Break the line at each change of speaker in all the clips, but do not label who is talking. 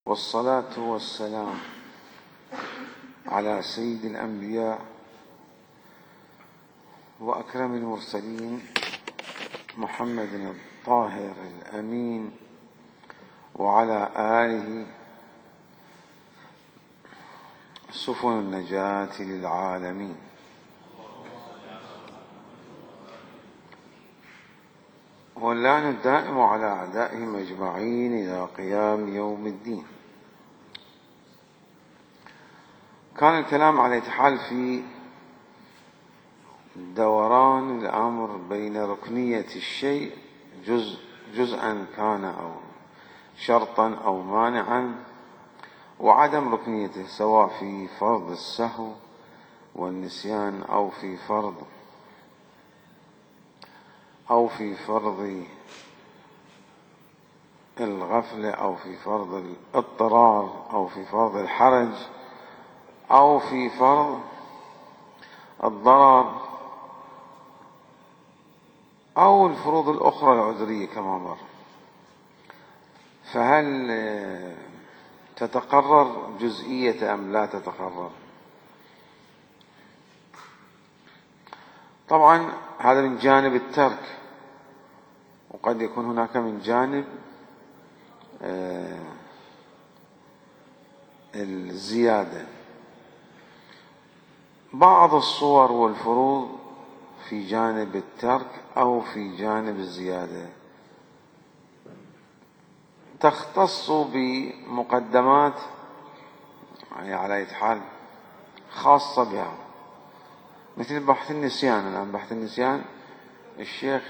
والصلاة والسلام على سيد الأنبياء وأكرم المرسلين محمد الطاهر الأمين وعلى آله سفن النجاة للعالمين. واللعن الدائم على أعدائهم أجمعين إلى قيام يوم الدين. كان الكلام على الاتحال في دوران الأمر بين ركنية الشيء جزءا كان أو شرطا أو مانعا، وعدم ركنيته سواء في فرض السهو والنسيان أو في فرض الغفلة أو في فرض الاضطرار أو في فرض الحرج أو في فرض الضرر أو الفروض الأخرى العذرية كما مر. فهل تتقرر جزئية أم لا تتقرر؟ طبعا هذا من جانب الترك، وقد يكون هناك من جانب الزيادة. بعض الصور والفروض في جانب الترك أو في جانب الزيادة تختص بمقدمات يعني على أي حال خاصة بها، مثل بحث النسيان. الآن بحث النسيان الشيخ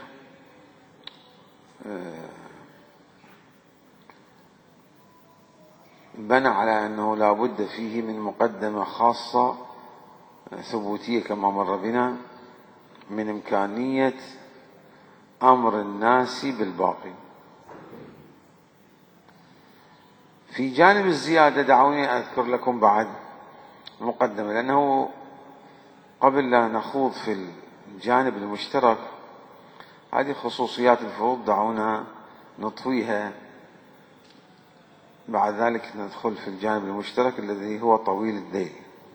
بنى على أنه لا بد فيه من مقدمة خاصة ثبوتية كما مر بنا من إمكانية أمر الناس بالباقي. في جانب الزيادة دعوني أذكر لكم بعد مقدمة، لأنه قبل لا نخوض في الجانب المشترك هذه خصوصيات الفروض دعونا نطويها، بعد ذلك ندخل في الجانب المشترك الذي هو طويل الذيل،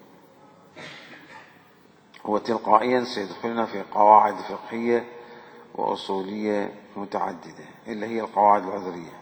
وتلقائيا سيدخلنا في قواعد فقهية وأصولية متعددة اللي هي القواعد العذرية.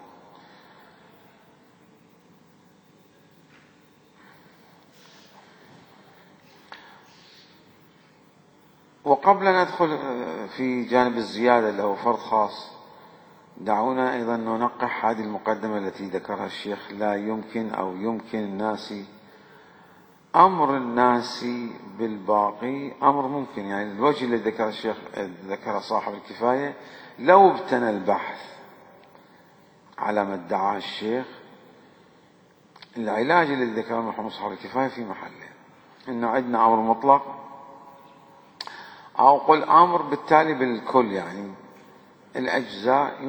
وقبل أن ندخل في جانب الزيادة اللي هو فرض خاص، دعونا أيضا ننقح هذه المقدمة التي ذكرها الشيخ: لا يمكن أو يمكن الناس أمر الناس بالباقي أمر ممكن. يعني الوجه اللي ذكر الشيخ ذكر صاحب الكفاية، لو ابتنى البحث على ما ادعاه الشيخ، العلاج اللي ذكره محمد صاحب الكفاية في محله، إنه عندنا أمر مطلق أو قل أمر بالتالي بالكل. يعني الأجزاء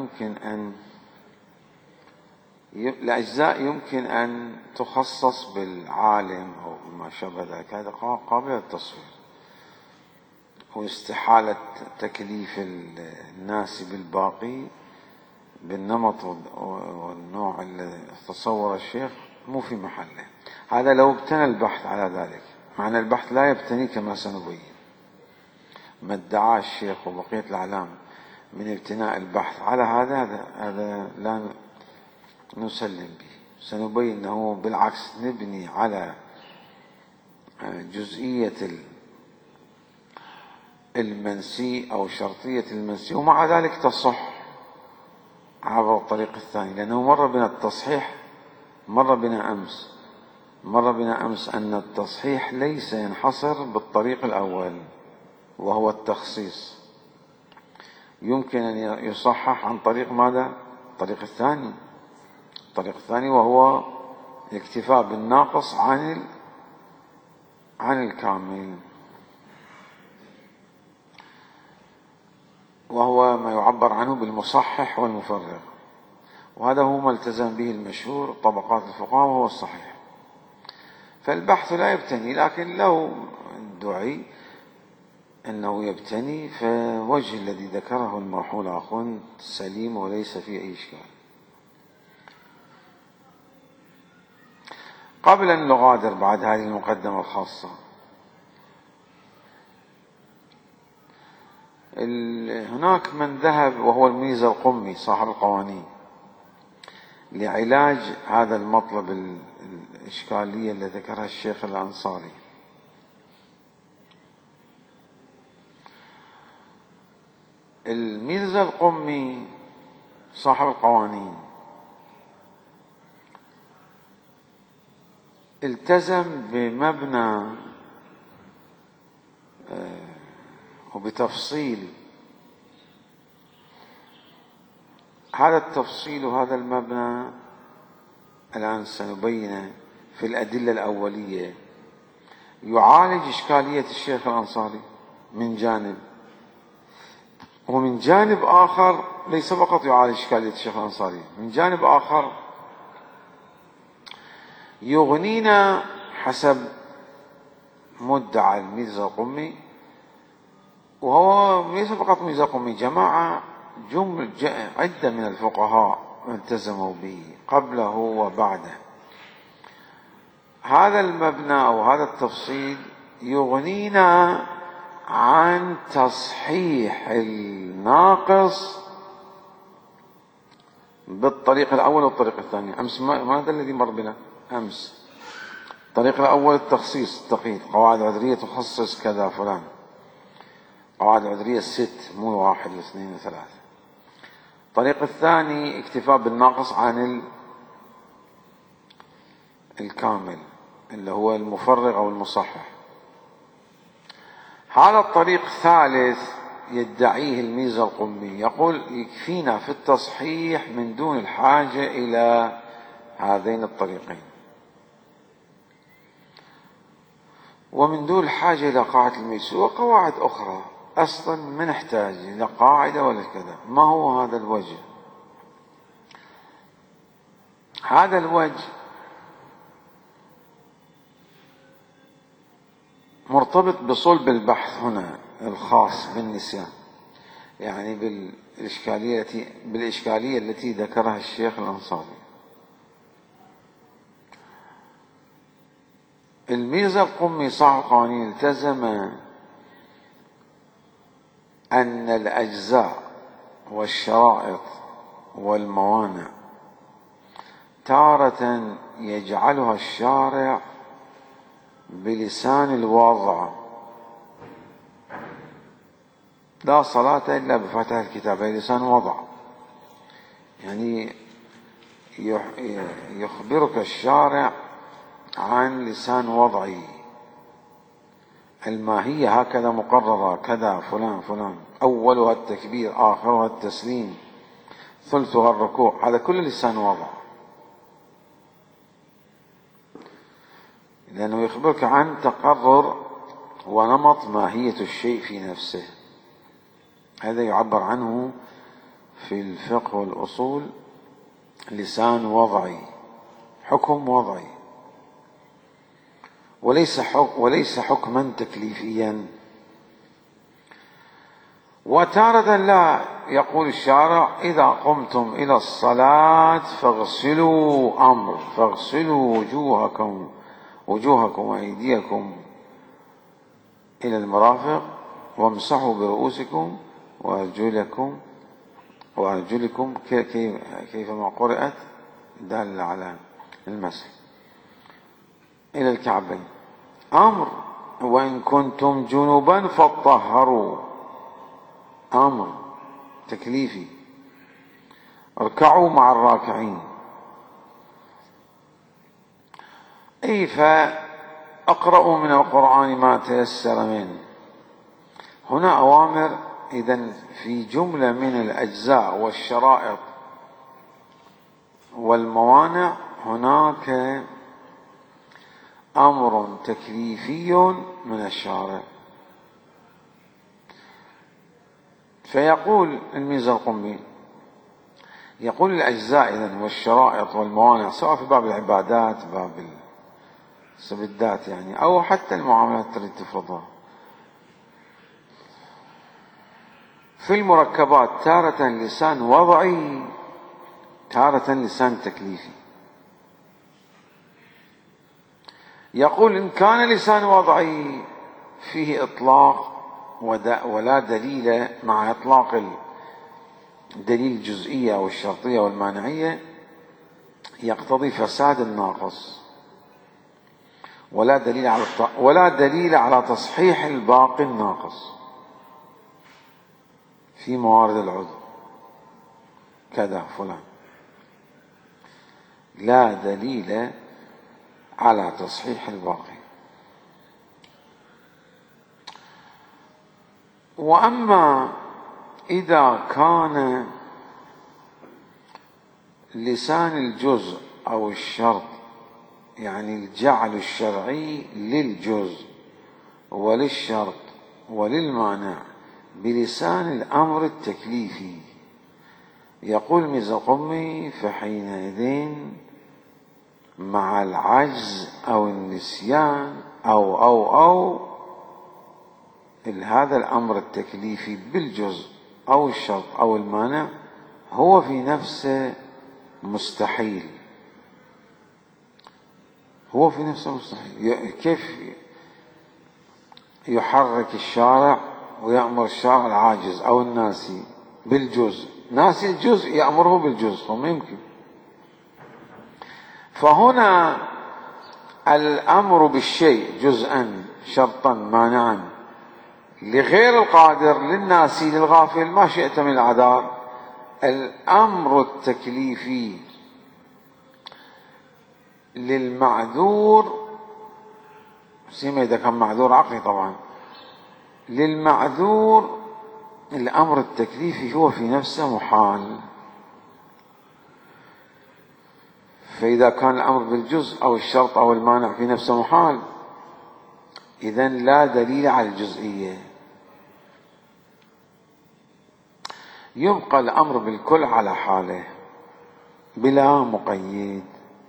يمكن أن تخصص بالعالم أو ما شابه ذلك، هذا قابل للتصوير. واستحالة تكليف الناس بالباقي بالنمط والنوع اللي تصور الشيخ مو في محله. هذا لو ابتنى البحث على ذلك، معنى البحث لا يبتني كما سنبين ما ادعاه الشيخ وبقية الأعلام من ابتناء البحث على هذا لا نسلم به. سنبين أنه بالعكس نبني على جزئية المنسي أو شرطية المنسي، ومع ذلك تصح عبر الطريق الثاني، لأنه مر بنا التصحيح، مر بنا أمس أن التصحيح ليس ينحصر بالطريق الأول وهو التخصيص، يمكن أن يصحح عن طريق ماذا؟ الطريق الثاني وهو الاكتفاء بالناقص عن الكامل، وهو ما يعبر عنه بالمصحح والمفرغ، وهذا هو ما التزم به المشهور طبقات الفقهاء وهو الصحيح. فالبحث لا يبتني، لكن لو ادعي أنه يبتني فوجه الذي ذكره المرحول أخوان سليم وليس فيه أي إشكال. قبل أن نغادر بعد هذه المقدمة الخاصة، هناك من ذهب وهو الميزة القمي صاحب القوانين لعلاج هذا المطلب الإشكالية اللي ذكرها الشيخ الأنصاري. الميزة القمي صاحب القوانين التزم بمبنى وبتفصيل. هذا التفصيل وهذا المبنى الآن سنبينه في الأدلة الأولية يعالج إشكالية الشيخ الأنصاري من جانب، ومن جانب آخر ليس فقط يعالج إشكالية الشيخ الأنصاري، من جانب آخر يغنينا حسب مدعى الميزة القمي، وهو ليس فقط ميزة قمي، جماعة عدة من الفقهاء التزموا به قبله وبعده. هذا المبنى أو هذا التفصيل يغنينا عن تصحيح الناقص بالطريق الأول والطريق الثاني. أمس ماذا الذي مر بنا أمس؟ الطريق الأول التخصيص، التقييد، قواعد عذرية تخصص كذا فلان، قواعد عذرية 6 مو 1 و2 و3. الطريق الثاني اكتفاء بالناقص عن الكامل اللي هو المفرغ أو المصحح. هذا الطريق الثالث يدعيه الميزة القمي، يقول يكفينا في التصحيح من دون الحاجة إلى هذين الطريقين، ومن دون الحاجة إلى قاعدة الميسور وقواعد أخرى. أصلا ما نحتاج إلى قاعدة ولا كذا. ما هو هذا الوجه؟ هذا الوجه مرتبط بصلب البحث هنا الخاص بالنسيان، يعني بالإشكالية التي ذكرها الشيخ الأنصاري. الميزة القمي صاحب القوانين التزم أن الأجزاء والشرائط والموانع تارة يجعلها الشارع بلسان الوضع، لا صلاة إلا بفتح الكتاب، أي لسان وضع، يعني يخبرك الشارع عن لسان وضعي. الماهية هكذا مقررة، كذا فلان فلان، أولها التكبير، آخرها التسليم، ثلثها الركوع، هذا كل لسان وضع، لأنه يخبرك عن تقرر ونمط ماهية الشيء في نفسه. هذا يعبر عنه في الفقه والأصول لسان وضعي، حكم وضعي، وليس حكما تكليفيا. وتارة لا، يقول الشارع إذا قمتم إلى الصلاة فاغسلوا، أمر، فاغسلوا وجوهكم وأيديكم إلى المرافق وامسحوا برؤوسكم وأرجلكم كيفما قرأت دال على المسح إلى الكعبين. أمر، وإن كنتم جنبا فطهروا، أمر تكليفي. اركعوا مع الراكعين، أي فأقرأوا من القرآن ما تيسر منه. هنا أوامر إذن في جملة من الأجزاء والشرائط والموانع، هناك أمر تكليفي من الشارع. فيقول الميزة القمي، يقول الأجزاء إذن والشرائط والموانع، سواء في باب العبادات، باب السبدات يعني، أو حتى المعاملات التي تفرضها. في المركبات تارة لسان وضعي، تارة لسان تكليفي. يقول إن كان لسان وضعي فيه إطلاق ولا دليل مع إطلاق الدليل الجزئية أو الشرطية والمانعية يقتضي فساد الناقص، ولا دليل على تصحيح الباقي الناقص في موارد العذر كذا فلان، لا دليل على تصحيح الباقي. وأما إذا كان لسان الجزء أو الشرط، يعني الجعل الشرعي للجزء وللشرط وللمانع بلسان الأمر التكليفي، يقول ميزة القمي فحينئذ مع العجز أو النسيان أو هذا الأمر التكليفي بالجزء أو الشرط أو المانع هو في نفسه مستحيل، هو في نفسه مستحيل. كيف يحرك الشارع ويأمر الشارع العاجز أو الناسي بالجزء، ناسي الجزء يأمره بالجزء؟ ما يمكن. فهنا الأمر بالشيء جزءا شرطا مانعا لغير القادر للناسي للغافل ما شئت من الأعذار، الأمر التكليفي للمعذور سيما إذا كان معذور عقلي طبعا، للمعذور الأمر التكليفي هو في نفسه محال. فإذا كان الأمر بالجزء أو الشرط أو المانع في نفسه محال، إذن لا دليل على الجزئية، يبقى الأمر بالكل على حاله بلا مقيد،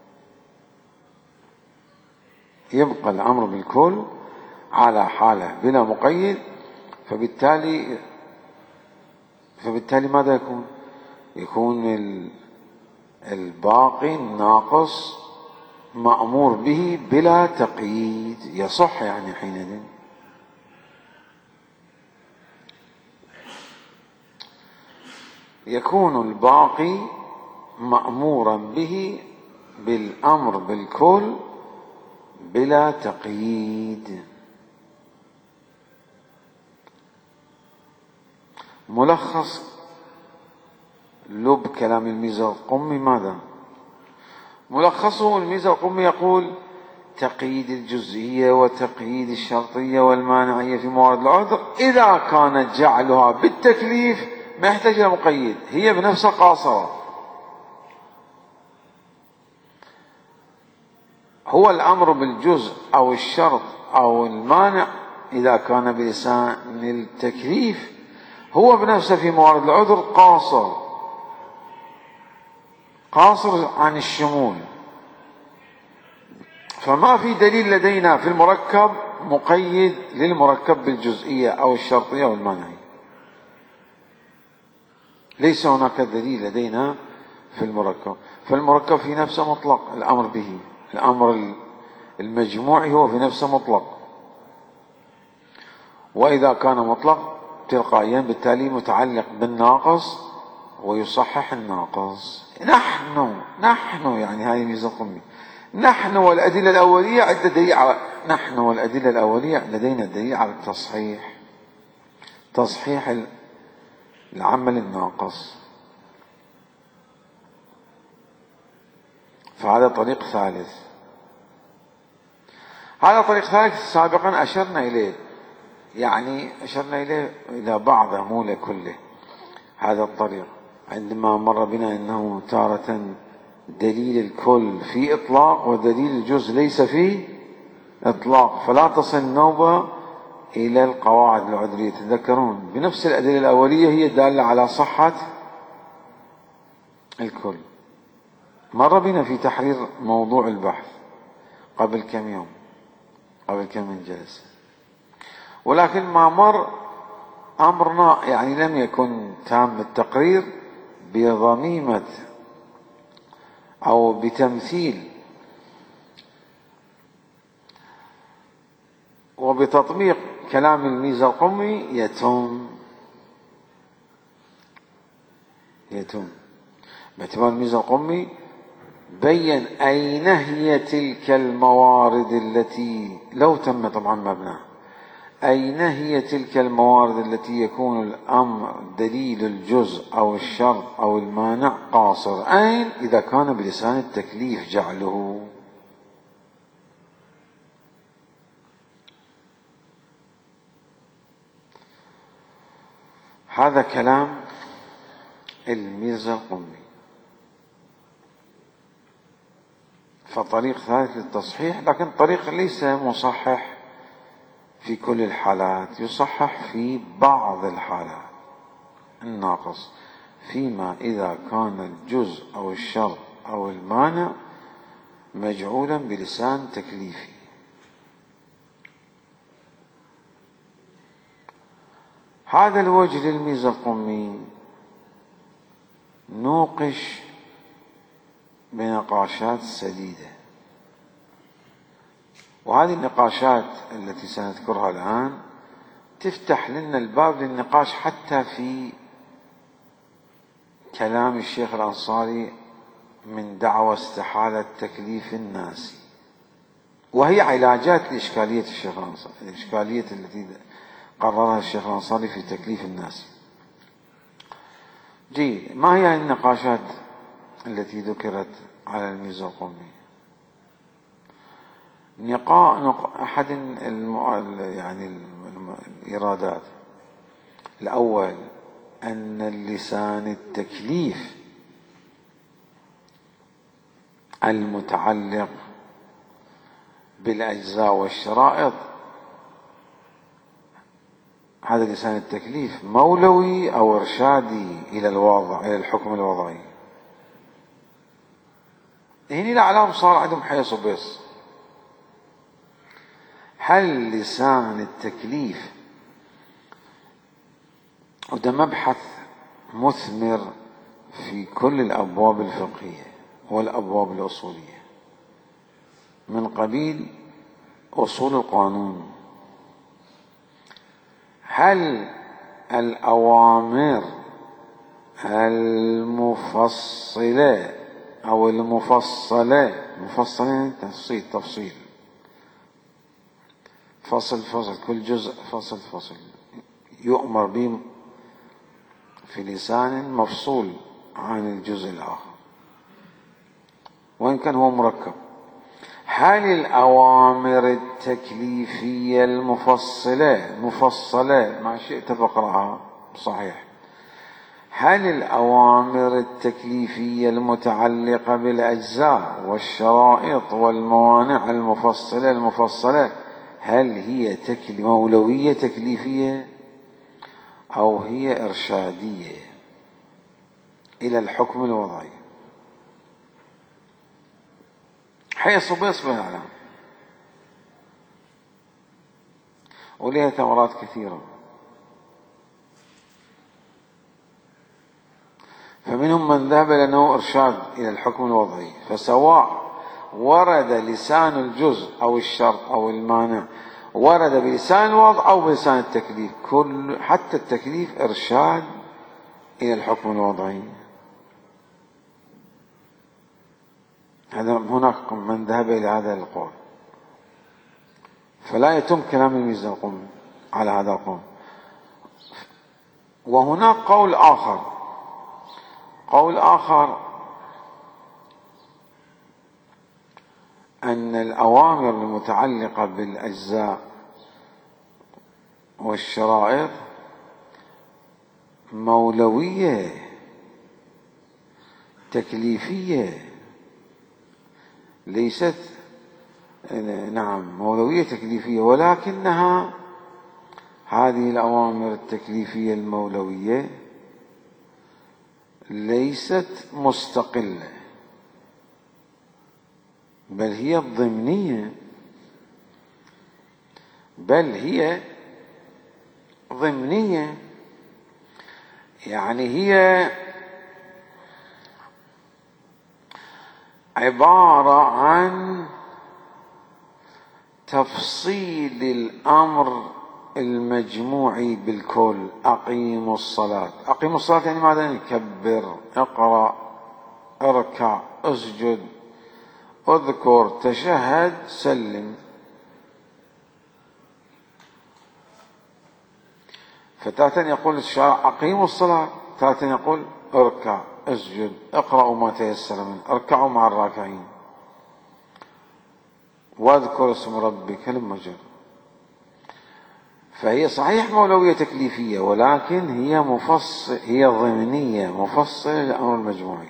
يبقى الأمر بالكل على حاله بلا مقيد. فبالتالي ماذا يكون الباقي الناقص مأمور به بلا تقييد، يصح يعني حينئذ. يكون الباقي مأمورا به بالأمر بالكل بلا تقييد. ملخص لب كلام الميزة القمي ماذا؟ ملخصه الميزة القمي يقول تقييد الجزئية وتقييد الشرطية والمانعية في موارد العذر إذا كانت جعلها بالتكليف ما يحتاج إلى مقيد، هي بنفسها قاصرة. هو الأمر بالجزء أو الشرط أو المانع إذا كان بلسان التكليف هو بنفسه في موارد العذر قاصر عن الشمول، فما في دليل لدينا في المركب مقيد للمركب بالجزئية أو الشرطية أو المانعية، ليس هناك دليل لدينا في المركب. فالمركب في نفسه مطلق الأمر به، الأمر المجموعي هو في نفسه مطلق، وإذا كان مطلق تلقائيا بالتالي متعلق بالناقص ويصحح الناقص. نحن يعني هذه ميزة القمي، نحن والأدلة الأولية عندنا دليل على لدينا دليل على تصحيح العمل الناقص. فهذا طريق ثالث. هذا طريق ثالث سابقا أشرنا إليه، يعني أشرنا إلى بعضه مو لكله. هذا الطريق عندما مر بنا أنه تارة دليل الكل في إطلاق ودليل الجزء ليس فيه إطلاق، فلا تصل النوبة إلى القواعد العذرية. تذكرون بنفس الأدلة الأولية هي الدالة على صحة الكل. مر بنا في تحرير موضوع البحث قبل كم يوم، قبل كم من جلسة، ولكن ما مر أمرنا يعني لم يكن تام التقرير بضميمة أو بتمثيل وبتطبيق كلام الميزة القمي يتم باعتبار الميزة القمي بين أين هي تلك الموارد التي لو تم طبعا مبناها، أين هي تلك الموارد التي يكون الأمر دليل الجزء أو الشرط أو المانع قاصر، أين إذا كان بلسان التكليف جعله. هذا كلام الميزة القمي. فطريق ثالث للتصحيح، لكن طريق ليس مصحح في كل الحالات، يصحح في بعض الحالات الناقص، فيما إذا كان الجزء أو الشرط أو المانع مجعولا بلسان تكليفي. هذا الوجه للميزة القمي نوقش بنقاشات سديدة، وهذه النقاشات التي سنذكرها الآن تفتح لنا الباب للنقاش حتى في كلام الشيخ الأنصاري من دعوى استحالة تكليف الناس، وهي علاجات لإشكالية الشيخ الأنصاري، الإشكالية التي قررها الشيخ الأنصاري في تكليف الناس. جيد، ما هي النقاشات التي ذكرت على الميزة القمي؟ أحد الإرادات الأول أن اللسان التكليف المتعلق بالأجزاء والشرائط، هذا لسان التكليف مولوي أو إرشادي إلى الحكم الوضعي. هنا الأعلام صار عندهم حيص وبيص. هل لسان التكليف، وده مبحث مثمر في كل الأبواب الفقهية والأبواب الأصولية من قبيل أصول القانون، هل الأوامر المفصلة أو المفصلة تفصيل فصل كل جزء فصل يؤمر به في لسان مفصول عن الجزء الآخر وإن كان هو مركب، هل الأوامر التكليفية المفصلة ما شئت فقرأها صحيح، هل الأوامر التكليفية المتعلقة بالأجزاء والشرائط والموانع المفصلة هل هي مولوية تكليفية أو هي إرشادية إلى الحكم الوضعي؟ حيث بيص بين العلم، ولها ثمرات كثيرة. فمنهم من ذهب إلى أنه إرشاد إلى الحكم الوضعي، فسواء ورد لسان الجزء أو الشرط أو المانع ورد بلسان الوضع أو بلسان التكليف، حتى التكليف إرشاد إلى الحكم الوضعي. هناك من ذهب إلى هذا القول، فلا يتم كلام الميزة القمي على هذا القول. وهناك قول آخر أن الأوامر المتعلقة بالأجزاء والشرائط مولوية تكليفية ليست، مولوية تكليفية، ولكنها هذه الأوامر التكليفية المولوية ليست مستقلة، بل هي ضمنية، يعني هي عبارة عن تفصيل الأمر المجموعي بالكل. أقيموا الصلاة، أقيموا الصلاة يعني ماذا؟ يعني كبر، اقرأ، اركع، اسجد، اذكر، تشهد، سلم. فتارة يقول الشارع أقيموا الصلاة، تارة يقول اركع، اسجد، اقرأوا ما تيسر منه، اركعوا مع الراكعين، واذكر اسم ربك المجر. فهي صحيح مولوية تكليفية، ولكن هي ضمنية مفصلة للأمر المجموعي.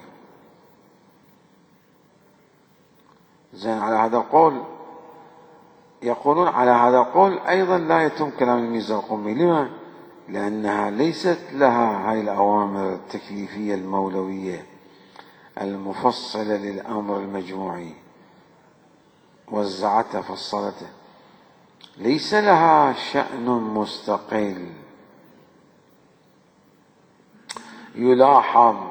زين، على هذا القول يقولون على هذا القول أيضا لا يتم كلام الميزة القمي. لما؟ لأنها ليست لها هاي الأوامر التكليفية المولوية المفصلة للأمر المجموعي، وزعته فصلته، ليس لها شأن مستقل. يلاحظ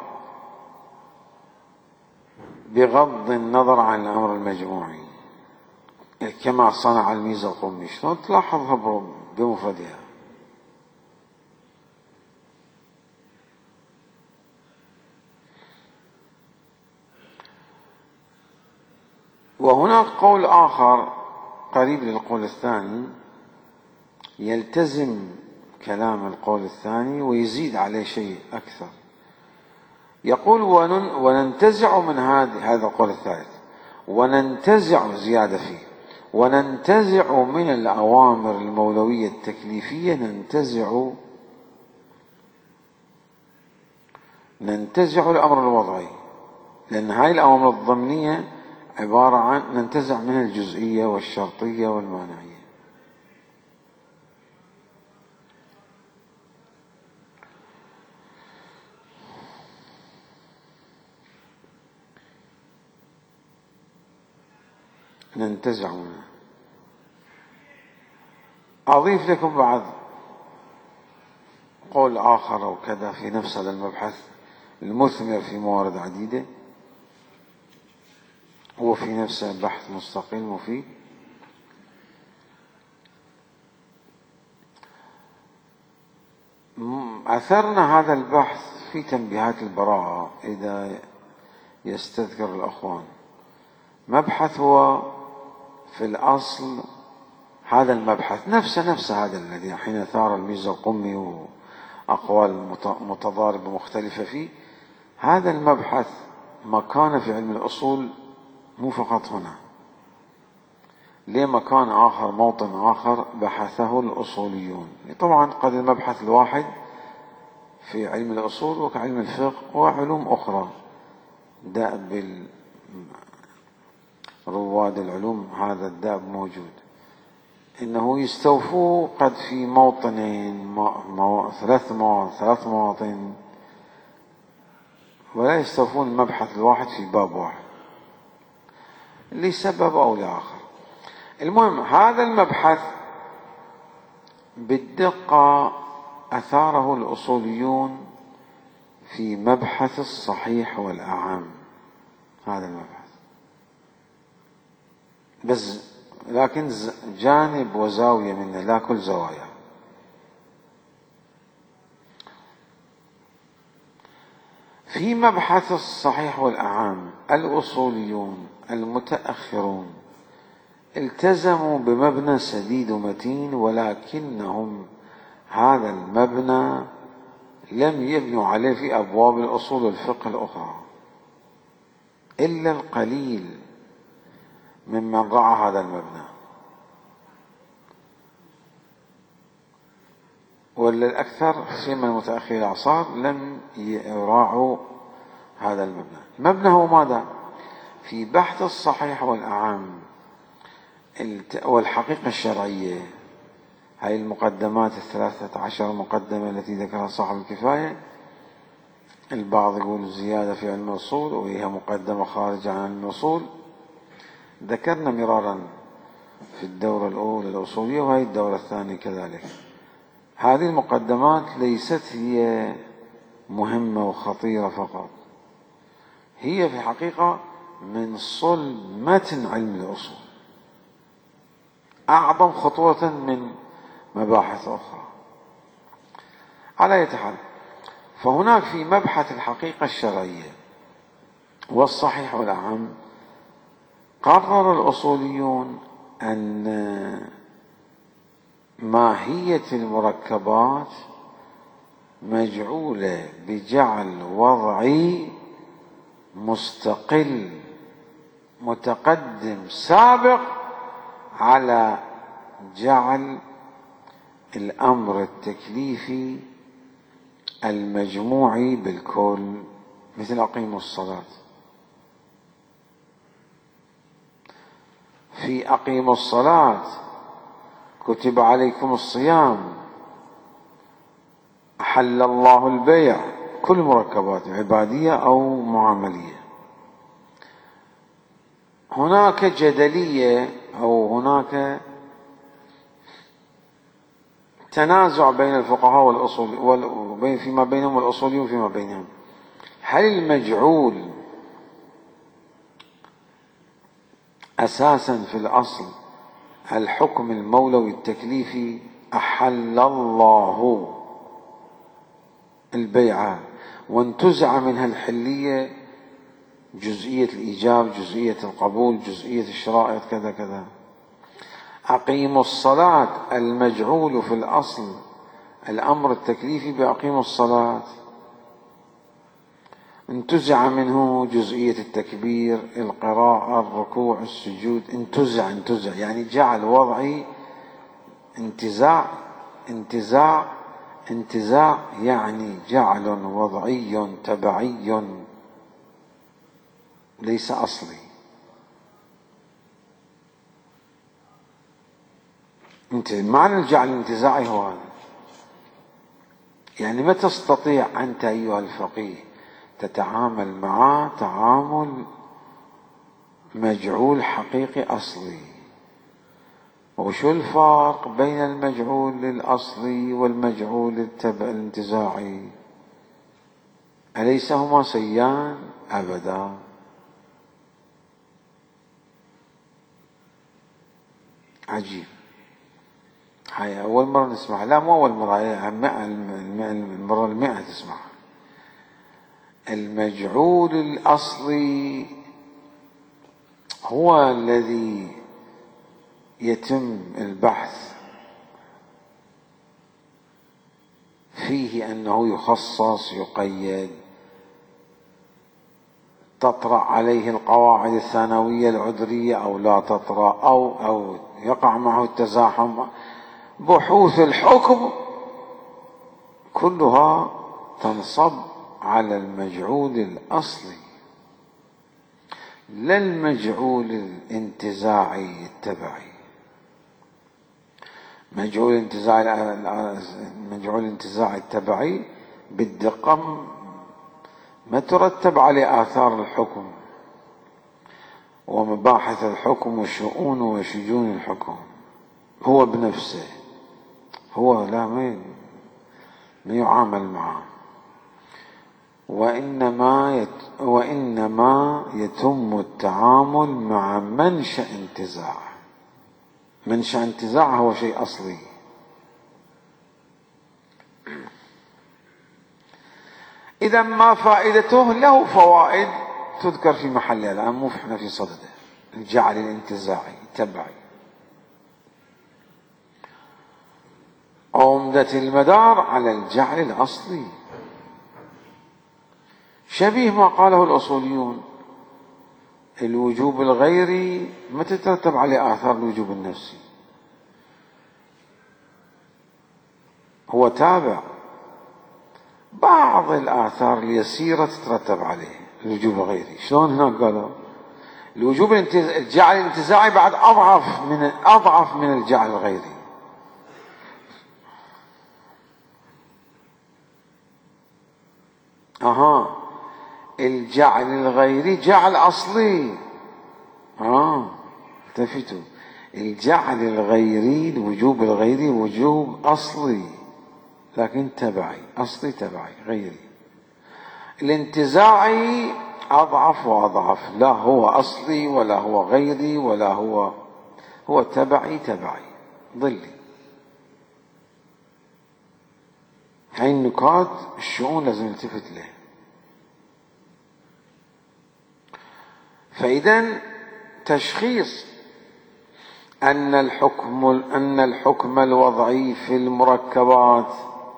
بغض النظر عن الأمر المجموعي كما صنع الميزة القمي، شلون تلاحظها بمفردها. وهناك قول آخر قريب للقول الثاني يلتزم كلام القول الثاني ويزيد عليه شيء أكثر. يقول وننتزع من هذا القول الثالث، وننتزع زيادة فيه، وننتزع من الأوامر المولوية التكليفية، ننتزع الأمر الوضعي، لأن هاي الأوامر الضمنية عبارة عن ننتزع من الجزئية والشرطية والمانعية. ننتزع منها. أضيف لكم بعض قول آخر أو كذا في نفس هذا المبحث المثمر في موارد عديدة، هو في نفسه بحث مستقل مفيد. أثرنا هذا البحث في تنبيهات البراءة إذا يستذكر الأخوان. مبحث هو في الأصل هذا المبحث نفسه هذا الذي حين ثار الميزة القمي وأقوال متضاربة مختلفة فيه. هذا المبحث مكان في علم الأصول مو فقط هنا، ليه مكان آخر، موطن آخر بحثه الأصوليون. طبعا قد المبحث الواحد في علم الأصول وكعلم الفقه وعلوم أخرى دأب رواد العلوم، هذا الدأب موجود، إنه يستوفوا قد في موطنين ثلاث مواطن، ولا يستوفون المبحث الواحد في باب واحد لسبب أو لآخر. المهم هذا المبحث بالدقة أثاره الأصوليون في مبحث الصحيح والأعم. هذا المبحث بس لكن جانب وزاوية منه، لا كل زوايا. في مبحث الصحيح والأعم الأصوليون المتأخرون التزموا بمبنى سديد ومتين، ولكنهم هذا المبنى لم يبنوا عليه في أبواب الأصول والفقه الأخرى، إلا القليل ممن رعى هذا المبنى، ولا الأكثر من متأخر الأعصار لم يراعوا هذا المبنى. المبنى هو ماذا؟ في بحث الصحيح والأعم والحقيقة الشرعية، هاي المقدمات 13 مقدمة التي ذكرها صاحب الكفاية. البعض يقول زيادة في علم الأصول وهي مقدمة خارجة عن علم الأصول. ذكرنا مرارا في الدورة الأولى الأصولية وهي الدورة الثانية كذلك. هذه المقدمات ليست هي مهمة وخطيرة فقط، هي في الحقيقة من صلب متن علم الأصول. أعظم خطورة من مباحث أخرى. على أي حال، فهناك في مبحث الحقيقة الشرعية والصحيح والأعم قرر الأصوليون أن ماهية المركبات مجعولة بجعل وضعي مستقل متقدم سابق على جعل الأمر التكليفي المجموعي بالكل، مثل أقيموا الصلاة. في أقيموا الصلاة كتب عليكم الصيام، أحل الله البيع، كل مركبات عبادية أو معاملية. هناك جدلية أو هناك تنازع بين الفقهاء والأصول فيما بينهم والأصوليون فيما بينهم، هل المجعول أساسا في الأصل الحكم المولوي التكليفي، أحل الله البيع وانتزع منها الحلية، جزئية الإيجاب، جزئية القبول، جزئية الشرائط، كذا كذا. أقيموا الصلاة المجعول في الأصل الأمر التكليفي بأقيموا الصلاة، انتزع منه جزئية التكبير، القراءة، الركوع، السجود، انتزع يعني جعل وضعي انتزاع يعني جعل وضعي تبعي ليس أصلي. معنى الجعل الانتزاعي هو هذا. يعني ما تستطيع أنت أيها الفقيه تتعامل معه تعامل مجعول حقيقي أصلي. وشو الفرق بين المجعول الأصلي والمجعول الانتزاعي؟ أليس هما سيان؟ أبدا. عجيب. هاي أول مرة نسمع، لا مو أول مرة، المرة 100 تسمع. المجعول الأصلي هو الذي يتم البحث فيه أنه يخصص، يقيد، تطرأ عليه القواعد الثانوية العذرية أو لا تطرأ، أو يقع معه التزاحم. بحوث الحكم كلها تنصب على المجعول الأصلي، لا المجعول الانتزاعي التبعي. المجعول الانتزاعي التبعي بالدقة ما ترتب عليه آثار الحكم ومباحث الحكم وشؤون وشجون الحكم، هو بنفسه، هو لا ما يعامل معه، وإنما يتم التعامل مع منشأ انتزاع. منشأ انتزاع هو شيء أصلي. إذا ما فائدته؟ له فوائد تذكر في محلها الآن، مو احنا في صدده. الجعل الانتزاعي التبعي عمدة المدار على الجعل الأصلي، شبيه ما قاله الأصوليون. الوجوب الغيري ما تترتب عليه آثار الوجوب النفسي، هو تابع. بعض الآثار اليسيرة تترتب عليه الوجوب الغيري. شلون هناك قالوا الوجوب الجعل الانتزاعي بعد أضعف من الجعل الغيري. الجعل الغيري جعل أصلي. التفتوا، الجعل الغيري، الوجوب الغيري وجوب أصلي لكن تبعي، أصلي تبعي غيري. الانتزاعي أضعف وأضعف، لا هو أصلي ولا هو غيري ولا هو هو تبعي ظلي. هاي النكات الشؤون لازم نلتفت له. فإذا تشخيص أن الحكم الوضعي في المركبات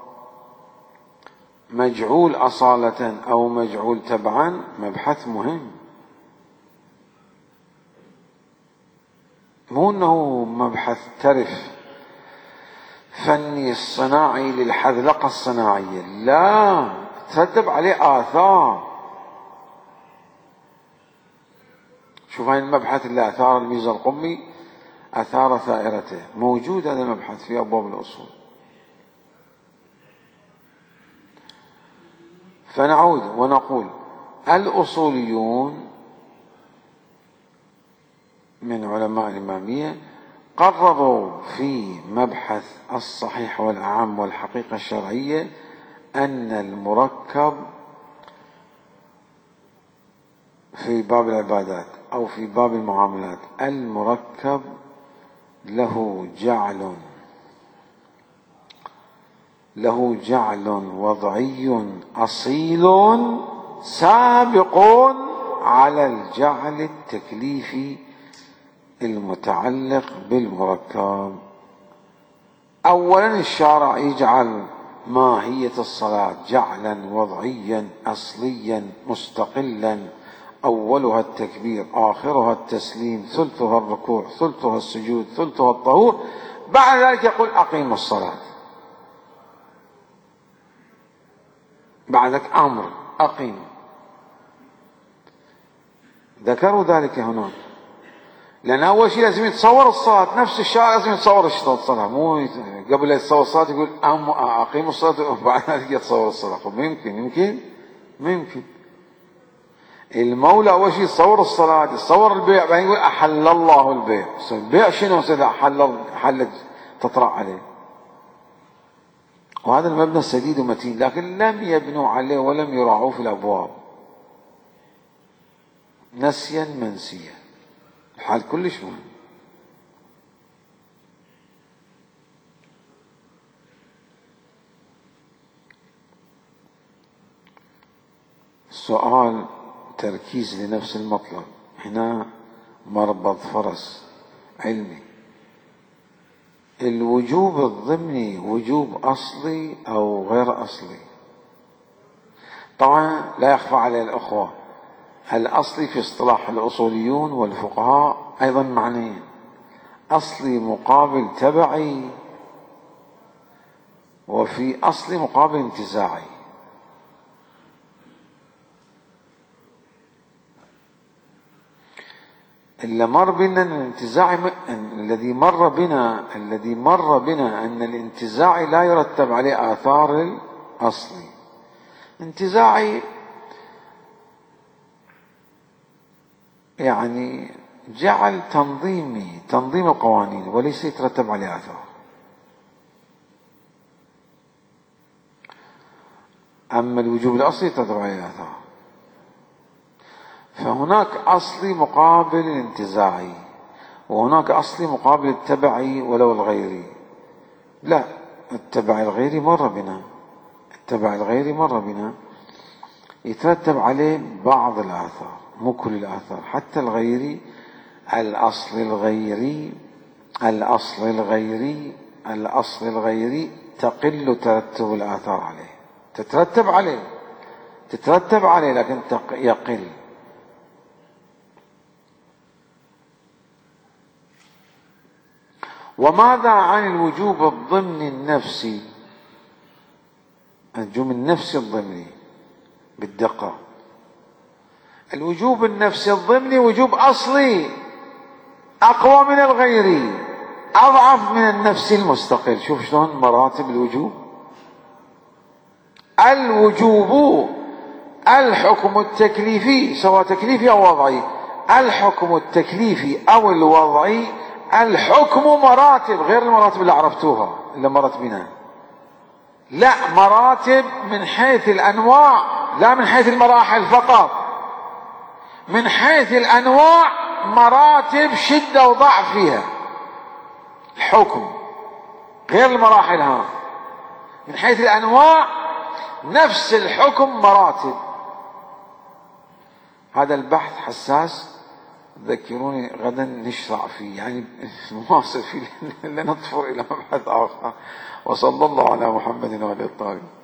مجعول أصالة أو مجعول تبعا مبحث مهم، مو أنه مبحث ترف فني الصناعي للحذلقة الصناعية، لا، ترتب عليه آثار. شوف هاي المبحث اللي أثار الميزة القمي أثار ثائرته، موجود هذا المبحث في أبواب الأصول. فنعود ونقول الأصوليون من علماء الإمامية قرروا في مبحث الصحيح والأعم والحقيقة الشرعية أن المركب في باب العبادات أو في باب المعاملات، المركب له جعل وضعي أصيل سابق على الجعل التكليفي المتعلق بالمركب. أولا الشارع يجعل ماهية الصلاة جعلا وضعيا أصليا مستقلا، أولها التكبير، آخرها التسليم، ثلثها الركوع، ثلثها السجود، ثلثها الطهور، بعد ذلك يقول أقيموا الصلاة. بعدك أمر أقيموا. ذكروا ذلك هنا لأن أول شيء لازم يتصور الصلاة، نفس الشارع لازم يتصور الصلاة، مو قبل لا يتصور الصلاة يقول أقيموا الصلاة وبعد ذلك يتصور الصلاة. ممكن المولى أول شيء يتصور الصلاة، يتصور البيع، بعدين يقول أحل الله البيع. البيع شنو سيدا حل تطرأ عليه. وهذا المبنى سديد ومتين، لكن لم يبنوا عليه ولم يراعوه في الأبواب، نسيا منسيا، الحال كلش مهم. السؤال تركيز لنفس المطلب، هنا مربط فرس علمي. الوجوب الضمني وجوب أصلي أو غير أصلي؟ طبعا لا يخفى على الأخوة الأصلي في اصطلاح الأصوليون والفقهاء أيضا معنيين، أصلي مقابل تبعي، وفي أصلي مقابل انتزاعي. اللي مر بنا الانتزاعي، الذي مر بنا أن الانتزاعي لا يرتب عليه آثار الأصلي. انتزاعي يعني جعل تنظيم القوانين وليس يترتب عليه آثار. أما الوجوب الأصلي يترتب عليه آثار. فهناك أصلي مقابل الانتزاعي، وهناك أصلي مقابل التبعي ولو الغيري. لا، التبع الغيري مر بنا يترتب عليه بعض الآثار، مو كل الآثار، حتى الغيري، الأصل الغيري تقل ترتب الآثار عليه، تترتب عليه لكن يقل. وماذا عن الوجوب الضمني النفسي؟ الوجوب النفسي الضمني بالدقة، الوجوب النفسي الضمني وجوب أصلي أقوى من الغيري، أضعف من النفسي المستقل. شوف شلون مراتب الوجوب. الوجوب الحكم التكليفي، سواء تكليفي أو وضعي، الحكم التكليفي أو الوضعي، الحكم مراتب غير المراتب اللي عرفتوها اللي مرت بنا، لا، مراتب من حيث الأنواع، لا من حيث المراحل فقط، من حيث الأنواع مراتب شدة وضعف فيها. الحكم غير المراحل ها، من حيث الأنواع نفس الحكم مراتب. هذا البحث حساس، ذكروني غدا نشرع فيه، يعني نواصل فيه لنطفر إلى مبحث آخر. وصلى الله على محمد وعلى آله الطاهرين.